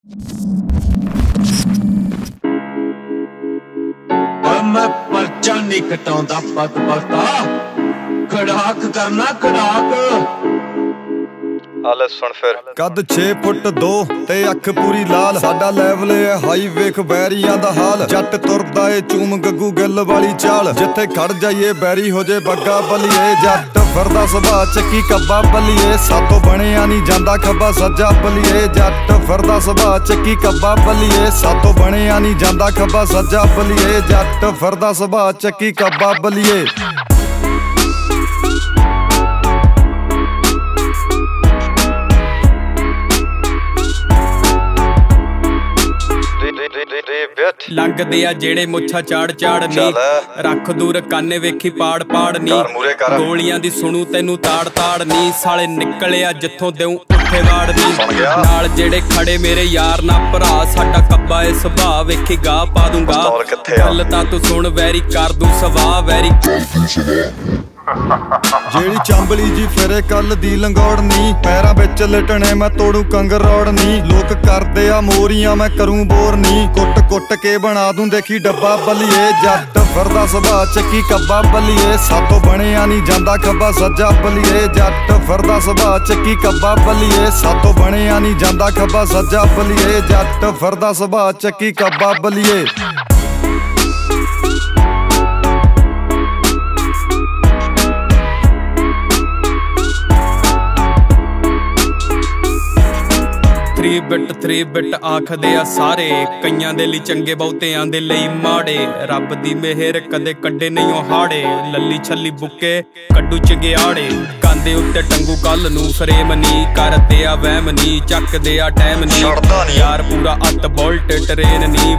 मैं पर्चा नहीं कटाउंदा पत पता खड़ाक करना खड़ाक ਆਲੇ ਸੁਣ ਫਿਰ ਕੱਦ 6 ਫੁੱਟ 2 ਤੇ ਅੱਖ ਪੂਰੀ ਲਾਲ ਸਾਡਾ ਲੈਵਲ ਏ ਹਾਈ ਵੇਖ ਬੈਰੀਆਂ ਦਾ ਹਾਲ ਜੱਟ ਤੁਰਦਾ ਏ ਚੂਮ ਗੱਗੂ ਗਿੱਲ ਵਾਲੀ ਚਾਲ ਜਿੱਥੇ ਖੜ ਜਾਈਏ ਬੈਰੀ ਹੋ ਜੇ ਬੱਗਾ ਬਲੀਏ ਜੱਟ ਫਿਰਦਾ ਸੁਭਾ ਚੱਕੀ ਕੱਬਾ ਬਲੀਏ ਸਾਤੋਂ ਬਣਿਆ ਨਹੀਂ ਜਾਂਦਾ ਖੱਬਾ ਸੱਜਾ ਬਲੀਏ ਜੱਟ ਫਿਰਦਾ ਸੁਭਾ ਚੱਕੀ ਕੱਬਾ ਬਲੀਏ ਸਾਤੋਂ ਬਣਿਆ ਨਹੀਂ ਜਾਂਦਾ ਖੱਬਾ ਸੱਜਾ ਬਲੀਏ ਜੱਟ ਫਿਰਦਾ ਸੁਭਾ ਚੱਕੀ ਕੱਬਾ ਬਲੀਏ ਲੰਘਦੇ ਆ ਜਿਹੜੇ ਮੁੱਛਾਂ ਚਾੜ ਚਾੜ ਨੀ ਰੱਖ ਦੂਰ ਕਾਨੇ ਵੇਖੀ ਪਾੜ ਪਾੜ ਨੀ ਗੋਲੀਆਂ ਦੀ ਸੁਣੂ ਤੈਨੂੰ ਤਾੜ ਤਾੜ ਨੀ ਸਾਲੇ ਨਿਕਲਿਆ ਜਿੱਥੋਂ ਦੇਉ ਉੱਥੇ ਵਾੜ ਨੀ ਨਾਲ ਜਿਹੜੇ ਖੜੇ ਮੇਰੇ ਯਾਰ ਨਾ ਭਰਾ ਸਾਡਾ ਕੱਬਾ ਏ ਸੁਭਾਅ ਵੇਖੀ ਗਾਹ ਪਾ ਦੂੰਗਾ ਗੱਲ ਤਾਂ ਤੂੰ ਸੁਣ ਵੈਰੀ ਕਰ ਦੂੰ ਸਵਾਹ ਵੈਰੀ ਜਿਹੜੀ ਚੰਬਲੀ ਜੀ ਫਿਰੇ ਕੱਲ ਦੀ ਲੰਗੋੜ ਨੀ ਪੈਰਾਂ ਵਿੱਚ ਲਟਣੇ ਮੈਂ ਤੋੜੂ ਕੰਗਰ ਰੋੜ ਨੀ ਲੋਕ ਕਰਦੇ ਆ ਮੋਰੀਆਂ ਮੈਂ ਕਰੂੰ ਬੋਰ ਨੀ ਕੁੱਟ ਕੁੱਟ ਕੇ ਬਣਾ ਦੂੰ ਦੇਖੀ ਡੱਬਾ ਬਲੀਏ ਜੱਟ ਫਿਰਦਾ ਸੁਭਾਅ ਚੱਕੀ ਕੱਬਾ ਬਲੀਏ ਸਾਤੋਂ ਬਣਿਆ ਨਹੀਂ ਜਾਂਦਾ ਖੱਬਾ ਸੱਜਾ ਬਲੀਏ ਜੱਟ ਫਿਰਦਾ ਸੁਭਾਅ ਚੱਕੀ ਕੱਬਾ ਬਲੀਏ ਸਾਤੋਂ ਬਣਿਆ ਨਹੀਂ ਜਾਂਦਾ ਖੱਬਾ ਸੱਜਾ ਬਲੀਏ ਜੱਟ ਫਿਰਦਾ ਸੁਭਾਅ ਚੱਕੀ ਕੱਬਾ ਬਲੀਏ ਥਰੀ ਬਿੱਟ ਆਖਦੇ ਆ ਸਾਰੇ ਕਈਆਂ ਦੇ ਲਈ ਚੰਗੇ ਬਹੁਤਿਆਂ ਦੇ ਲਈ ਮਾੜੇ ਰੱਬ ਦੀ ਮਿਹਰ ਕਦੇ ਕੱਢੇ ਨਹੀਂ ਉਹ ਹਾੜੇ ਲੱਲੀ ਛੱਲੀ ਬੁੱਕੇ ਕੱਢੂ ਚੰਗਿਆੜੇ ਕਾਂਦੇ ਉੱਤੇ ਟੰਗੂ ਕੱਲ ਨੂੰ ਫਰੇਮ ਨੀ ਕਰਦੇ ਆ ਵਹਿਮ ਨੀ ਚੱਕਦੇ ਆ ਟਾਈਮ ਨੀ ਯਾਰ ਪੂਰਾ ਅੱਤ ਬੁਲਟ ਟਰੇਨ ਨੀ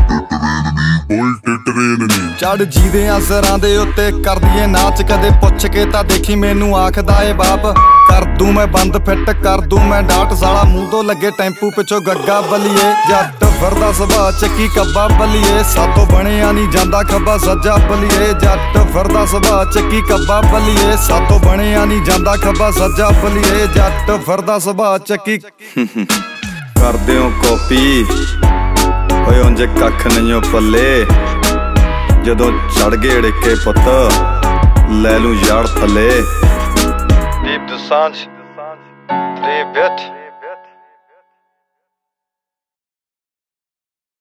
ਚੜ ਜੀਦੇ ਆ ਸਿਰਾਂ ਦੇ ਉੱਤੇ ਕਰਦੀਏ ਨਾਚ ਕਦੇ ਪੁੱਛ ਕੇ ਤਾਂ ਦੇਖੀ ਮੈਨੂੰ ਆਖਦਾ ਏ ਬਾਪ ਕਰ ਦੂੰ ਮੈਂ ਬੰਦ ਫਿੱਟ ਕਰ ਦੂੰ ਮੈਂ ਡਾਟ ਸਾਲਾ ਮੂੰਹ ਤੋਂ ਲੱਗੇ ਟੈਂਪੂ ਪਿੱਛੋਂ ਗੱਗਾ ਬਲੀਏ ਜੱਟ ਫਿਰਦਾ ਸੁਭਾਅ ਚੱਕੀ ਕੱਬਾ ਬਲੀਏ ਸਾਤੋਂ ਬਣਿਆ ਨਹੀਂ ਜਾਂਦਾ ਖੱਬਾ ਸੱਜਾ ਬਲੀਏ ਜੱਟ ਫਿਰਦਾ ਸੁਭਾਅ ਚੱਕੀ ਕੱਬਾ ਬਲੀਏ ਸਾਤੋਂ ਬਣਿਆ ਨਹੀਂ ਜਾਂਦਾ ਖੱਬਾ ਸੱਜਾ ਬਲੀਏ ਜੱਟ ਫਿਰਦਾ ਸੁਭਾਅ ਚੱਕੀ ਕਰਦੇ ਹੋ ਕਾਪੀ ਓਏ ਉਂਝ ਕੱਖ ਨਹੀਂ ਓ ਪੱਲੇ ਜਦੋਂ ਚੜ ਗਏ ੜਕੇ ਪੁੱਤ ਲੈ ਲੂੰ ਯਾਰ ਥੱਲੇ ਦੀਪ ਦਸਾਂਝ 3 ਬਿੱਟ